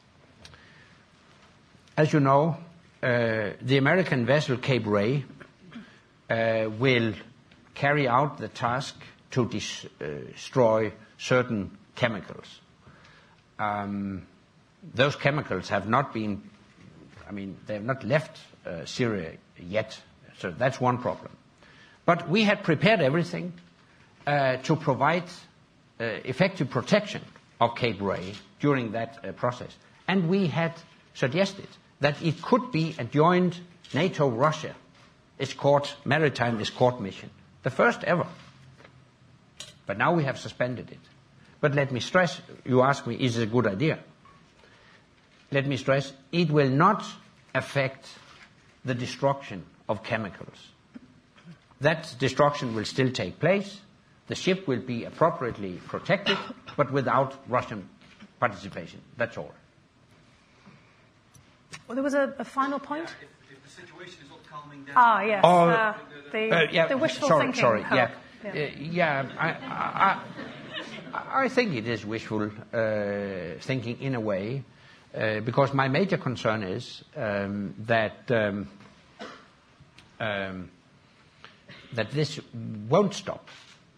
as you know, uh, the American vessel Cape Ray uh, will carry out the task to dis- uh, destroy certain chemicals. Um, those chemicals have not been, I mean, they have not left Uh, Syria yet, so that's one problem. But we had prepared everything uh, to provide uh, effective protection of Cape Ray during that uh, process. And we had suggested that it could be a joint NATO-Russia escort, maritime escort mission, the first ever. But now we have suspended it. But let me stress, you ask me, is it a good idea? Let me stress, it will not affect the destruction of chemicals. That destruction will still take place. The ship will be appropriately protected, but without Russian participation. That's all. Well, there was a, a final point. Yeah, if, if the situation is not calming down. Ah, yes. Oh, uh, the, uh, yeah, the wishful sorry, thinking. Sorry, yeah. Yeah, uh, yeah I, I, I think it is wishful uh, thinking in a way. Uh, because my major concern is um, that um, um, that this won't stop.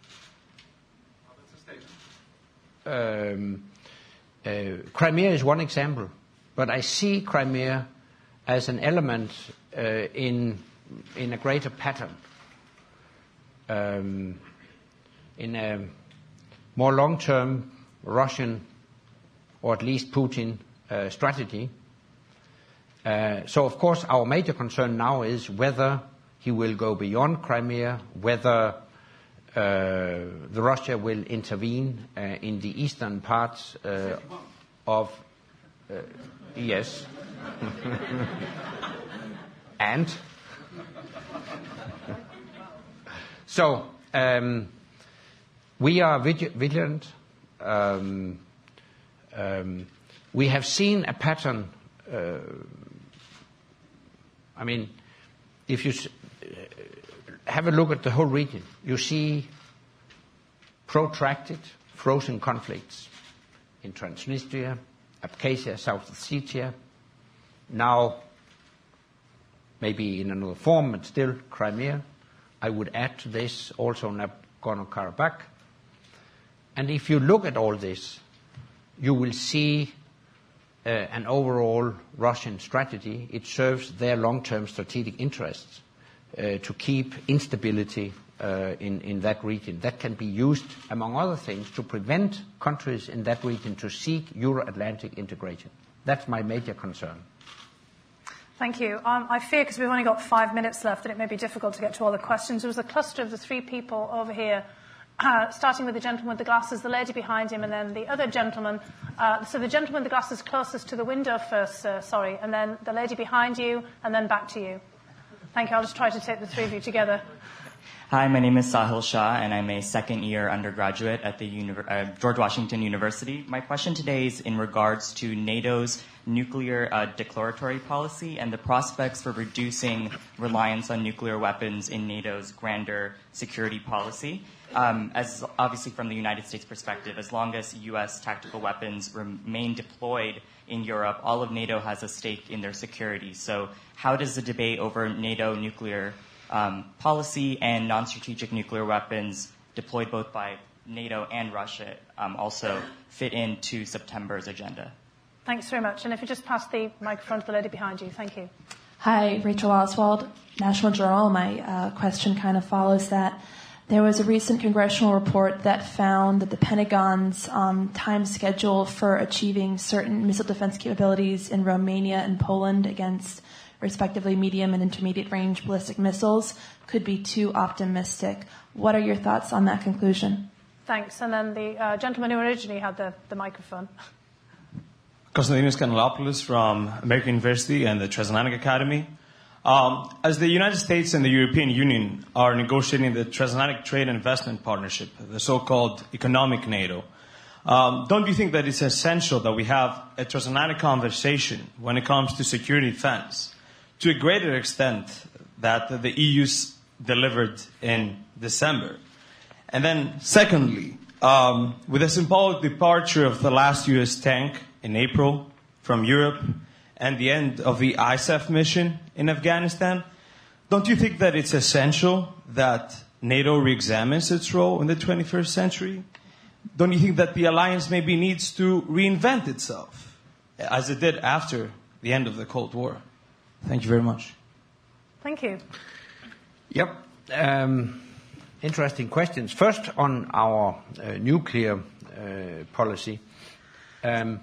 Um, uh, Crimea is one example, but I see Crimea as an element uh, in in a greater pattern, um, in a more long-term Russian, or at least Putin, Uh, strategy. Uh, so, of course, our major concern now is whether he will go beyond Crimea, whether uh, the Russia will intervene uh, in the eastern parts uh, of... Uh, yes. And? So, um, we are vig- vigilant. Um, um, We have seen a pattern, uh, I mean, if you s- have a look at the whole region, you see protracted, frozen conflicts in Transnistria, Abkhazia, South Ossetia, now maybe in another form, but still Crimea. I would add to this also Nagorno-Karabakh. And if you look at all this, you will see uh, an overall Russian strategy. It serves their long-term strategic interests uh, to keep instability uh, in, in that region. That can be used, among other things, to prevent countries in that region to seek Euro-Atlantic integration. That's my major concern. Thank you. Um, I fear, because we've only got five minutes left, that it may be difficult to get to all the questions. There was a cluster of the three people over here, uh, starting with the gentleman with the glasses, the lady behind him, and then the other gentleman. Uh, so the gentleman with the glasses closest to the window first, sir, sorry, and then the lady behind you, and then back to you. Thank you. I'll just try to take the three of you together. Hi, my name is Sahil Shah, and I'm a second-year undergraduate at the Uni- uh, George Washington University. My question today is in regards to NATO's nuclear uh, declaratory policy and the prospects for reducing reliance on nuclear weapons in NATO's grander security policy. Um, as obviously from the United States perspective, as long as U S tactical weapons remain deployed in Europe, all of NATO has a stake in their security. So how does the debate over NATO nuclear um, policy and non-strategic nuclear weapons deployed both by NATO and Russia um, also fit into September's agenda? Thanks very much. And if you just pass the microphone to the lady behind you. Thank you. Hi, Rachel Oswald, National Journal. My uh, question kind of follows that. There was a recent congressional report that found that the Pentagon's um, time schedule for achieving certain missile defense capabilities in Romania and Poland against respectively medium and intermediate range ballistic missiles could be too optimistic. What are your thoughts on that conclusion? Thanks. And then the uh, gentleman who originally had the, the microphone. Konstantinos Kanelopoulos from American University and the Transatlantic Academy. Um, as the United States and the European Union are negotiating the Transatlantic Trade and Investment Partnership, the so-called economic NATO, um, don't you think that it's essential that we have a transatlantic conversation when it comes to security defense to a greater extent that the E U's delivered in December? And then secondly, um, with the symbolic departure of the last U S tank in April from Europe and the end of the I S A F mission in Afghanistan, don't you think that it's essential that NATO reexamines its role in the twenty-first century? Don't you think that the alliance maybe needs to reinvent itself, as it did after the end of the Cold War? Thank you very much. Thank you. Yep. Um, interesting questions. First, on our uh, nuclear uh, policy. Um,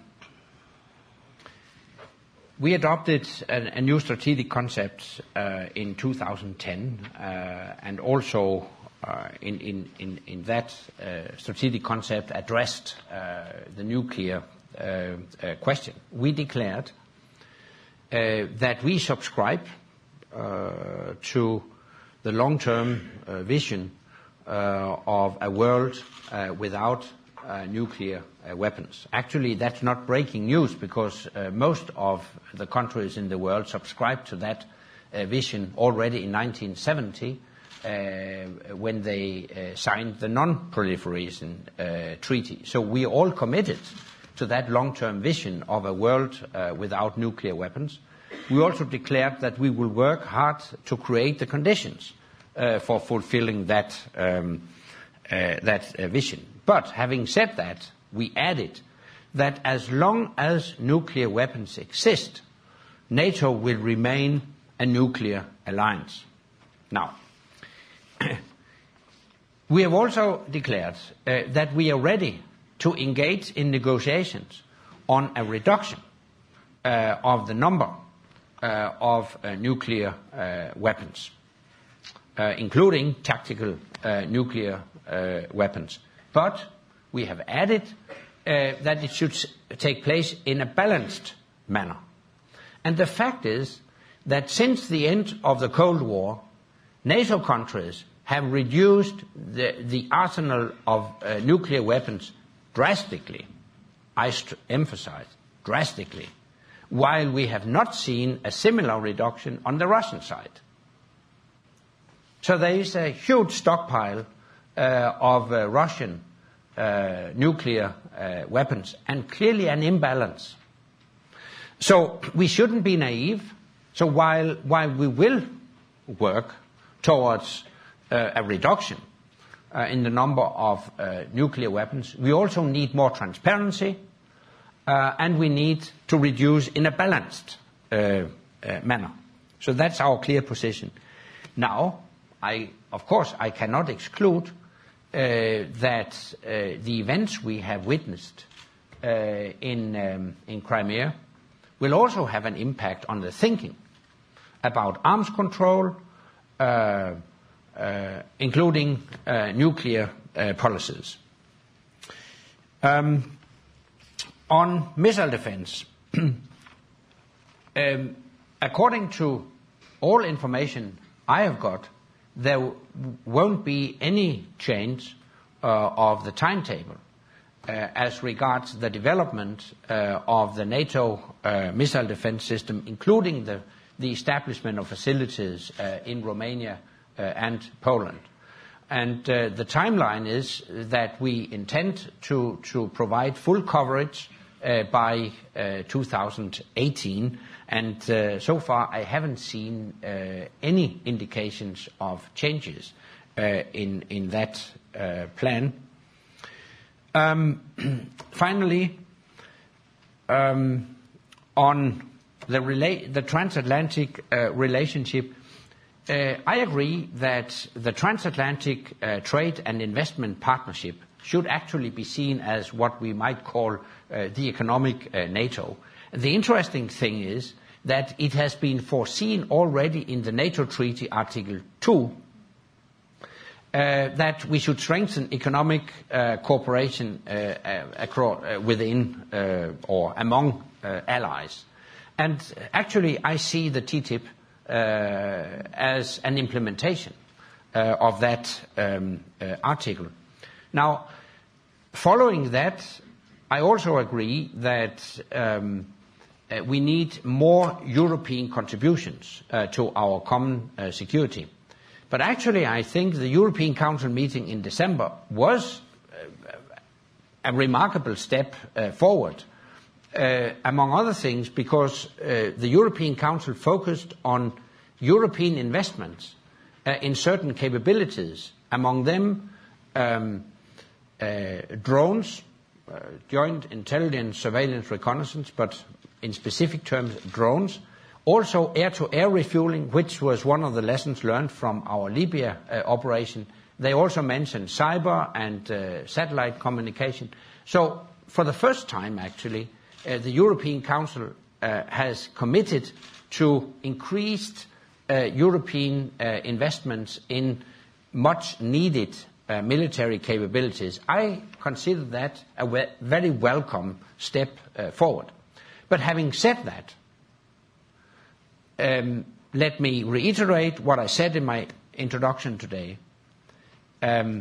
We adopted a, a new strategic concept uh, in two thousand ten, uh, and also uh, in, in, in, in that uh, strategic concept addressed uh, the nuclear uh, uh, question. We declared uh, that we subscribe uh, to the long-term uh, vision uh, of a world uh, without Uh, nuclear uh, weapons. Actually, that's not breaking news, because uh, most of the countries in the world subscribed to that uh, vision already in nineteen seventy uh, when they uh, signed the Non-Proliferation uh, Treaty. So we all committed to that long-term vision of a world uh, without nuclear weapons. We also declared that we will work hard to create the conditions uh, for fulfilling that, um, uh, that uh, vision. But having said that, we added that as long as nuclear weapons exist, NATO will remain a nuclear alliance. Now, we have also declared uh, that we are ready to engage in negotiations on a reduction uh, of the number uh, of uh, nuclear uh, weapons, uh, including tactical uh, nuclear uh, weapons. But we have added uh, that it should take place in a balanced manner. And the fact is that since the end of the Cold War, NATO countries have reduced the, the arsenal of uh, nuclear weapons drastically. I st- emphasize, drastically, while we have not seen a similar reduction on the Russian side. So there is a huge stockpile uh, of uh, Russian uh, nuclear uh, weapons, and clearly an imbalance. So we shouldn't be naive. So while, while we will work towards uh, a reduction uh, in the number of uh, nuclear weapons, we also need more transparency, uh, and we need to reduce in a balanced uh, uh, manner. So that's our clear position. Now, I, of course, I cannot exclude uh, that uh, the events we have witnessed uh, in, um, in Crimea will also have an impact on the thinking about arms control, uh, uh, including uh, nuclear uh, policies. Um, on missile defense, um, according to all information I have got, there w- won't be any change uh, of the timetable uh, as regards the development uh, of the NATO uh, missile defense system, including the, the establishment of facilities uh, in Romania uh, and Poland. And uh, the timeline is that we intend to, to provide full coverage uh, by uh, two thousand eighteen. And uh, so far, I haven't seen uh, any indications of changes uh, in, in that uh, plan. Um, finally, um, on the, rela- the transatlantic uh, relationship, uh, I agree that the transatlantic uh, trade and investment partnership should actually be seen as what we might call uh, the economic uh, NATO. The interesting thing is that it has been foreseen already in the NATO Treaty Article two uh, that we should strengthen economic uh, cooperation uh, uh, across, uh, within uh, or among uh, allies. And actually I see the T T I P uh, as an implementation uh, of that um, uh, article. Now, following that, I also agree that um, Uh, we need more European contributions uh, to our common uh, security. But actually, I think the European Council meeting in December was uh, a remarkable step uh, forward, uh, among other things, because uh, the European Council focused on European investments uh, in certain capabilities, among them um, uh, drones, uh, joint intelligence, surveillance, reconnaissance, but in specific terms, drones. Also air-to-air refueling, which was one of the lessons learned from our Libya uh, operation. They also mentioned cyber and uh, satellite communication. So for the first time, actually, uh, the European Council uh, has committed to increased uh, European uh, investments in much needed uh, military capabilities. I consider that a we- very welcome step uh, forward. But having said that, um, let me reiterate what I said in my introduction today. Um,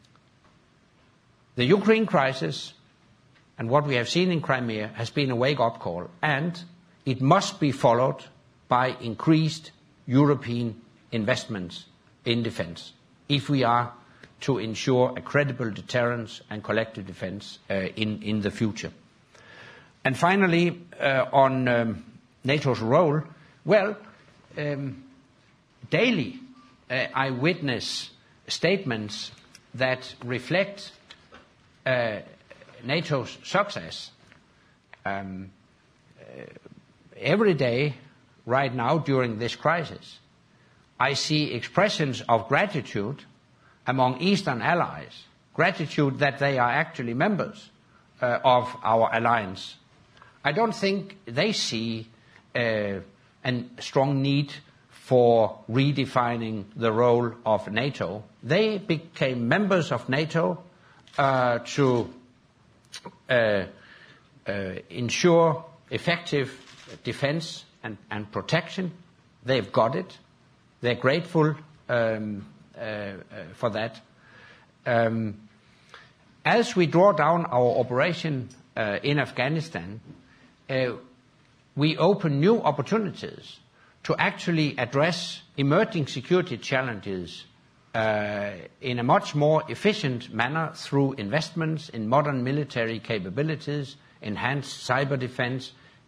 the Ukraine crisis and what we have seen in Crimea has been a wake-up call, and it must be followed by increased European investments in defence if we are to ensure a credible deterrence and collective defence uh, in, in the future. And finally, uh, on um, NATO's role, well, um, daily uh, I witness statements that reflect uh, NATO's success. Um, uh, every day, right now, during this crisis, I see expressions of gratitude among Eastern allies, gratitude that they are actually members uh, of our alliance. I don't think they see uh, a strong need for redefining the role of NATO. They became members of NATO uh, to uh, uh, ensure effective defense and, and protection. They've got it. They're grateful um, uh, uh, for that. Um, as we draw down our operation uh, in Afghanistan, Uh, we open new opportunities to actually address emerging security challenges uh, in a much more efficient manner through investments in modern military capabilities, enhanced cyber defense,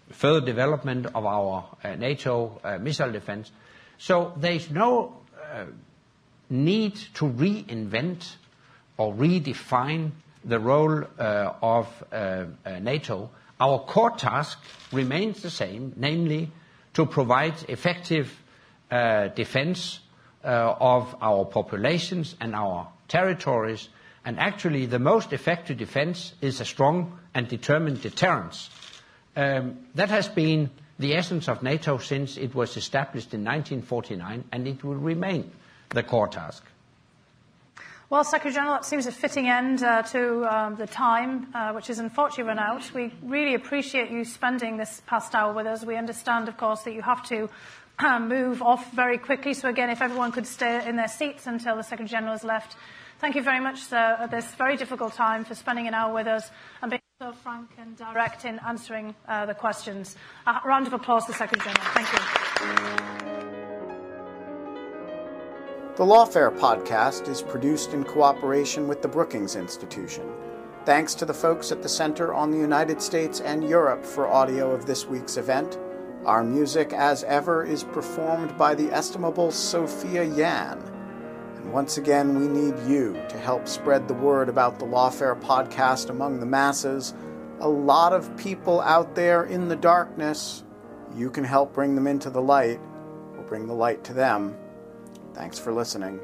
further development of our uh, NATO uh, missile defense. So there's no uh, need to reinvent or redefine the role uh, of uh, uh, NATO. Our core task remains the same, namely to provide effective uh, defense uh, of our populations and our territories. And actually, the most effective defense is a strong and determined deterrence. Um, that has been the essence of NATO since it was established in nineteen forty-nine, and it will remain the core task. Well, Secretary General, that seems a fitting end uh, to um, the time, uh, which is unfortunately run out. We really appreciate you spending this past hour with us. We understand, of course, that you have to uh, move off very quickly. So again, if everyone could stay in their seats until the Secretary General has left. Thank you very much, sir, at this very difficult time for spending an hour with us and being so frank and direct in answering uh, the questions. A round of applause to the Secretary General. Thank you. The Lawfare podcast is produced in cooperation with the Brookings Institution. Thanks to the folks at the Center on the United States and Europe for audio of this week's event. Our music, as ever, is performed by the estimable Sophia Yan. And once again, we need you to help spread the word about the Lawfare podcast among the masses. A lot of people out there in the darkness. You can help bring them into the light, or bring the light to them. Thanks for listening.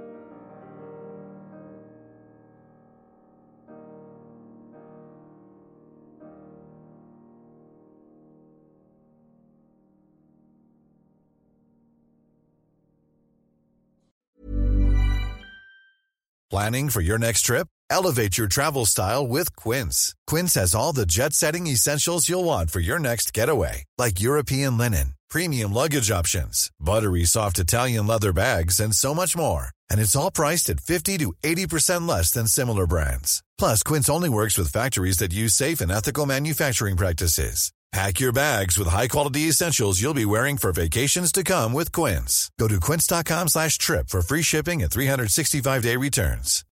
Planning for your next trip? Elevate your travel style with Quince. Quince has all the jet-setting essentials you'll want for your next getaway, like European linen, premium luggage options, buttery soft Italian leather bags, and so much more. And it's all priced at fifty to eighty percent less than similar brands. Plus, Quince only works with factories that use safe and ethical manufacturing practices. Pack your bags with high-quality essentials you'll be wearing for vacations to come with Quince. Go to quince.com slash trip for free shipping and three sixty-five day returns.